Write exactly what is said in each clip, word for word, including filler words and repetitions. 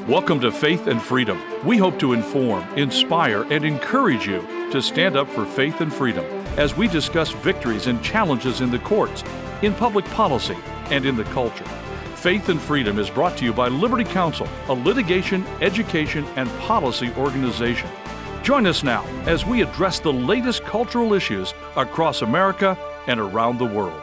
Welcome to Faith and Freedom. We hope to inform, inspire, and encourage you to stand up for faith and freedom as we discuss victories and challenges in the courts, in public policy, and in the culture. Faith and Freedom is brought to you by Liberty Counsel, a litigation, education, and policy organization. Join us now as we address the latest cultural issues across America and around the world.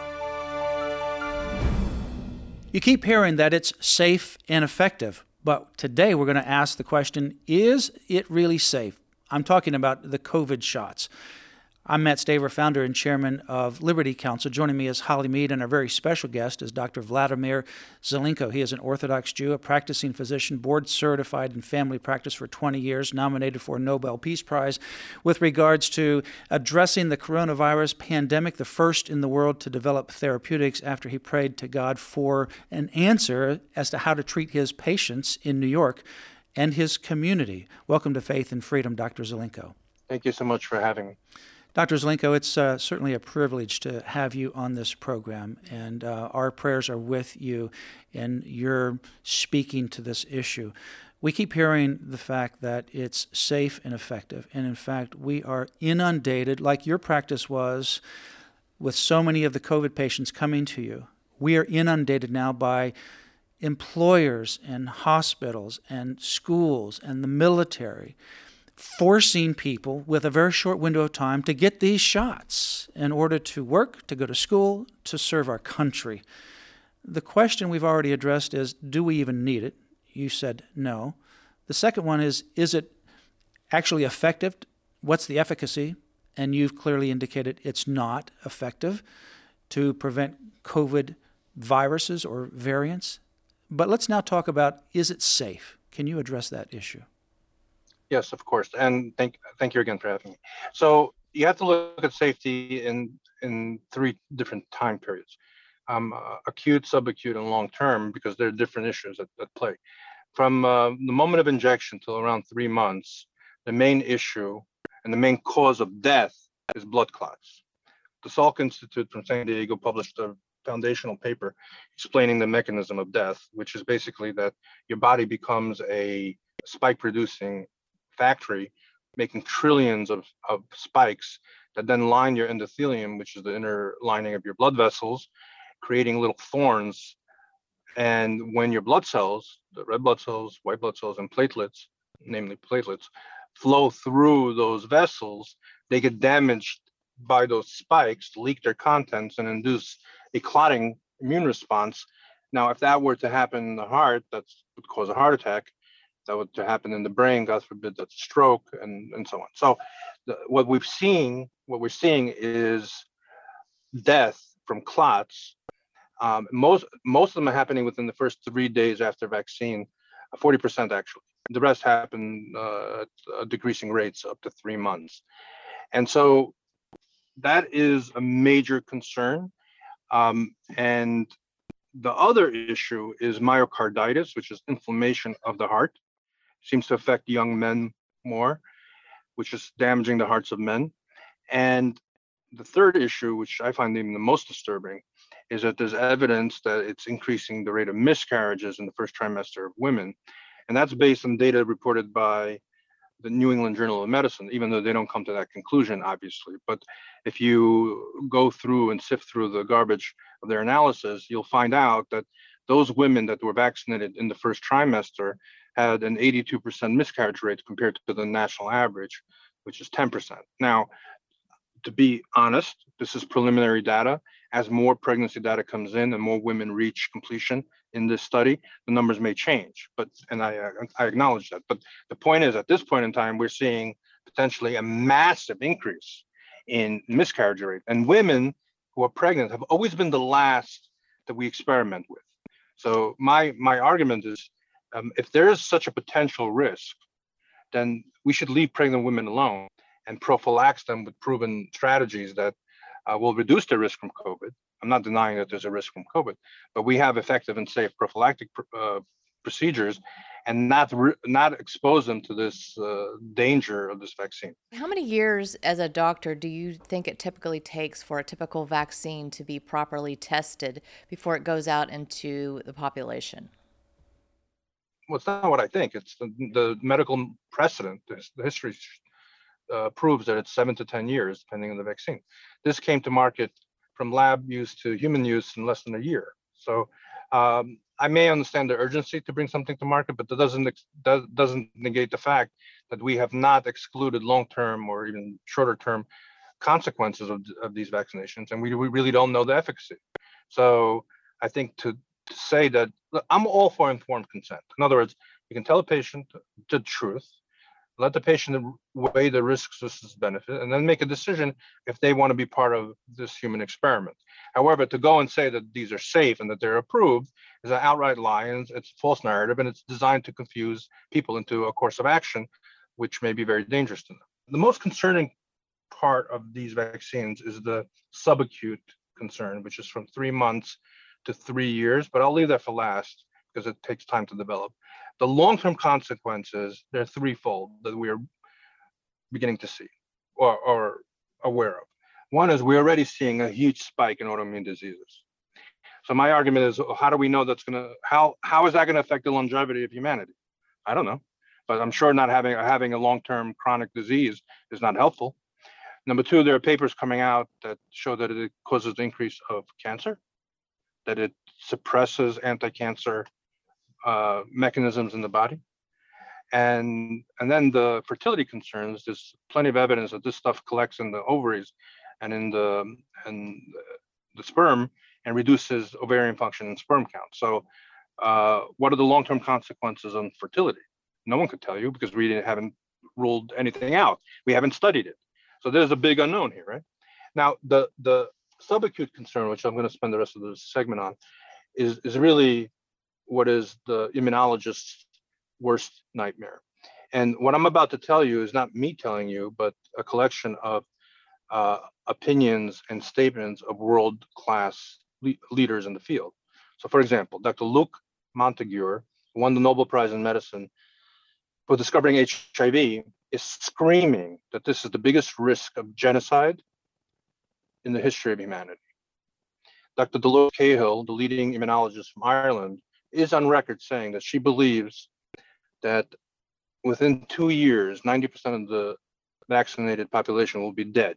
You keep hearing that it's safe and effective. But today we're going to ask the question, is it really safe? I'm talking about the COVID shots. I'm Matt Staver, founder and chairman of Liberty Counsel. Joining me is Holly Mead, and our very special guest is Doctor Vladimir Zelenko. He is an Orthodox Jew, a practicing physician, board certified in family practice for twenty years, nominated for a Nobel Peace Prize with regards to addressing the coronavirus pandemic, the first in the world to develop therapeutics after he prayed to God for an answer as to how to treat his patients in New York and his community. Welcome to Faith and Freedom, Doctor Zelenko. Thank you so much for having me. Doctor Zelenko, it's uh, certainly a privilege to have you on this program, and uh, our prayers are with you in your speaking to this issue. We keep hearing the fact that it's safe and effective, and in fact, we are inundated, like your practice was, with so many of the COVID patients coming to you. We are inundated now by employers and hospitals and schools and the military forcing people with a very short window of time to get these shots in order to work, to go to school, to serve our country. The question we've already addressed is, do we even need it? You said no. The second one is, is it actually effective? What's the efficacy? And you've clearly indicated it's not effective to prevent COVID viruses or variants. But let's now talk about, is it safe? Can you address that issue? Yes, of course. And thank thank you again for having me. So you have to look at safety in, in three different time periods, um, uh, acute, subacute, and long-term, because there are different issues at, at play. From uh, the moment of injection till around three months, the main issue and the main cause of death is blood clots. The Salk Institute from San Diego published a foundational paper explaining the mechanism of death, which is basically that your body becomes a spike-producing factory, making trillions of, of spikes that then line your endothelium, which is the inner lining of your blood vessels, creating little thorns. And when your blood cells, the red blood cells, white blood cells, and platelets, namely platelets, flow through those vessels, they get damaged by those spikes, leak their contents, and induce a clotting immune response. Now, if that were to happen in the heart, that would cause a heart attack. That would to happen in the brain, God forbid, that's a stroke, and, and so on. So the, what we've seen, what we're seeing is death from clots. Um, most most of them are happening within the first three days after vaccine, forty percent actually. The rest happen uh, at uh, decreasing rates up to three months. And so that is a major concern. Um, and the other issue is myocarditis, which is inflammation of the heart. Seems to affect young men more, which is damaging the hearts of men. And the third issue, which I find even the most disturbing, is that there's evidence that it's increasing the rate of miscarriages in the first trimester of women. And that's based on data reported by the New England Journal of Medicine, even though they don't come to that conclusion, obviously. But if you go through and sift through the garbage of their analysis, you'll find out that those women that were vaccinated in the first trimester had an eighty-two percent miscarriage rate compared to the national average, which is ten percent. Now, to be honest, this is preliminary data. As more pregnancy data comes in and more women reach completion in this study, the numbers may change. But and I I acknowledge that. But the point is, at this point in time, we're seeing potentially a massive increase in miscarriage rate. And women who are pregnant have always been the last that we experiment with. So my my argument is, Um, if there is such a potential risk, then we should leave pregnant women alone and prophylax them with proven strategies that uh, will reduce the risk from COVID. I'm not denying that there's a risk from COVID, but we have effective and safe prophylactic uh, procedures and not re- not expose them to this uh, danger of this vaccine. How many years as a doctor do you think it typically takes for a typical vaccine to be properly tested before it goes out into the population? well, it's not what I think. It's the, the medical precedent. The history uh, proves that it's seven to ten years, depending on the vaccine. This came to market from lab use to human use in less than a year. So um, I may understand the urgency to bring something to market, but that doesn't does, doesn't negate the fact that we have not excluded long-term or even shorter-term consequences of, of these vaccinations, and we, we really don't know the efficacy. So I think to, to say that, look, I'm all for informed consent. In other words, you can tell a patient the truth, let the patient weigh the risks versus benefit, and then make a decision if they want to be part of this human experiment. However, to go and say that these are safe and that they're approved is an outright lie, and it's a false narrative, and it's designed to confuse people into a course of action, which may be very dangerous to them. The most concerning part of these vaccines is the subacute concern, which is from three months to three years, but I'll leave that for last because it takes time to develop. The long-term consequences, they're threefold that we are beginning to see or, or aware of. One is we're already seeing a huge spike in autoimmune diseases. So my argument is, how do we know that's going to, how how is that going to affect the longevity of humanity? I don't know, but I'm sure not having, having a long-term chronic disease is not helpful. Number two, there are papers coming out that show that it causes the increase of cancer, that it suppresses anti-cancer uh, mechanisms in the body. And, and then the fertility concerns, there's plenty of evidence that this stuff collects in the ovaries and in the, and the sperm and reduces ovarian function and sperm count. So uh, what are the long-term consequences on fertility? No one could tell you because we haven't ruled anything out. We haven't studied it. So there's a big unknown here, right? Now, the, the subacute concern, which I'm going to spend the rest of this segment on, is, is really what is the immunologist's worst nightmare. And what I'm about to tell you is not me telling you, but a collection of uh, opinions and statements of world-class le- leaders in the field. So for example, Doctor Luc Montagnier, who won the Nobel Prize in Medicine for discovering H I V, is screaming that this is the biggest risk of genocide in the history of humanity. Doctor Dolores Cahill, the leading immunologist from Ireland, is on record saying that she believes that within two years, ninety percent of the vaccinated population will be dead.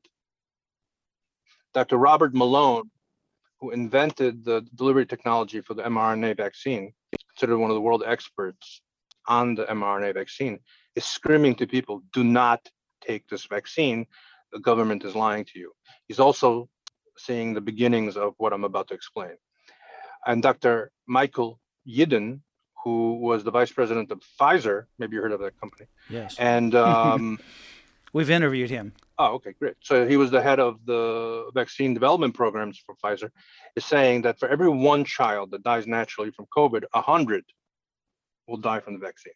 Doctor Robert Malone, who invented the delivery technology for the mRNA vaccine, considered one of the world experts on the mRNA vaccine, is screaming to people, do not take this vaccine. The government is lying to you. He's also seeing the beginnings of what I'm about to explain. And Doctor Michael Yeadon, who was the vice president of Pfizer, maybe you heard of that company. Yes. And um, we've interviewed him. Oh, okay, great. So he was the head of the vaccine development programs for Pfizer, is saying that for every one child that dies naturally from COVID, a hundred will die from the vaccine.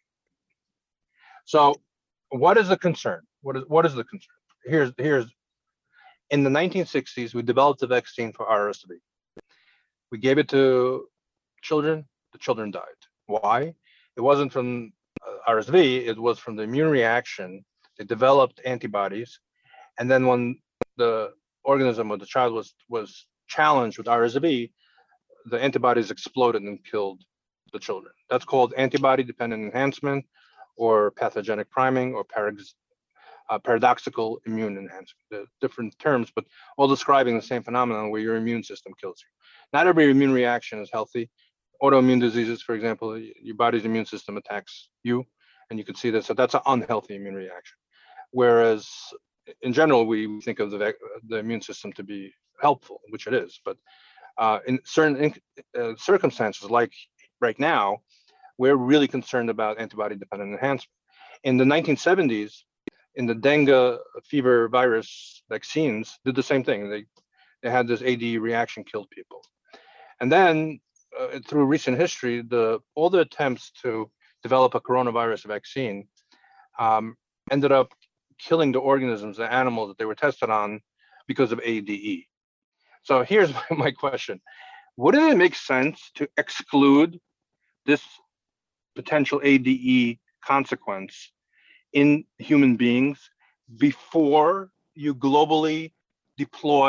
So what is the concern? What is what is the concern? Here's here's in the nineteen sixties, we developed a vaccine for R S V. We gave it to children, the children died. Why? It wasn't from uh, R S V, it was from the immune reaction. They developed antibodies. And then when the organism or the child was, was challenged with R S V, the antibodies exploded and killed the children. That's called antibody-dependent enhancement or pathogenic priming or paradox, uh, paradoxical immune enhancement. They're different terms, but all describing the same phenomenon where your immune system kills you. Not every immune reaction is healthy. Autoimmune diseases, for example, your body's immune system attacks you, and you can see that. So that's an unhealthy immune reaction. Whereas in general, we think of the, the immune system to be helpful, which it is. But uh, in certain uh, circumstances, like right now, we're really concerned about antibody-dependent enhancement. In the nineteen seventies, in the dengue fever virus vaccines, did the same thing. They they had this A D E reaction, killed people. And then uh, through recent history, the all the attempts to develop a coronavirus vaccine um, ended up killing the organisms, the animals that they were tested on because of A D E. So here's my question. Wouldn't it make sense to exclude this potential A D E consequence in human beings before you globally deploy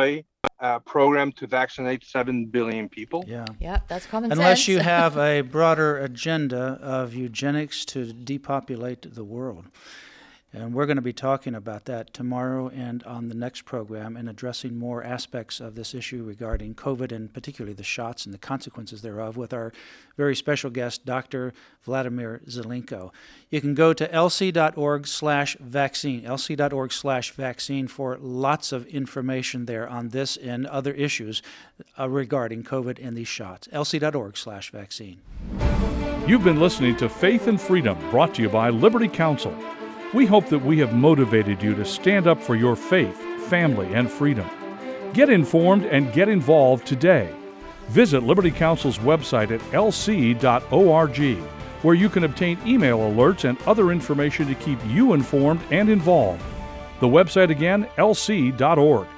a program to vaccinate seven billion people. Yeah. Yeah, that's common Unless sense. you have a broader agenda of eugenics to depopulate the world. And we're going to be talking about that tomorrow and on the next program and addressing more aspects of this issue regarding COVID and particularly the shots and the consequences thereof with our very special guest, Doctor Vladimir Zelenko. You can go to lc.org slash vaccine, lc.org slash vaccine for lots of information there on this and other issues uh, regarding COVID and these shots. lc.org slash vaccine. You've been listening to Faith and Freedom, brought to you by Liberty Counsel. We hope that we have motivated you to stand up for your faith, family, and freedom. Get informed and get involved today. Visit Liberty Counsel's website at l c dot org, where you can obtain email alerts and other information to keep you informed and involved. The website again, l c dot org.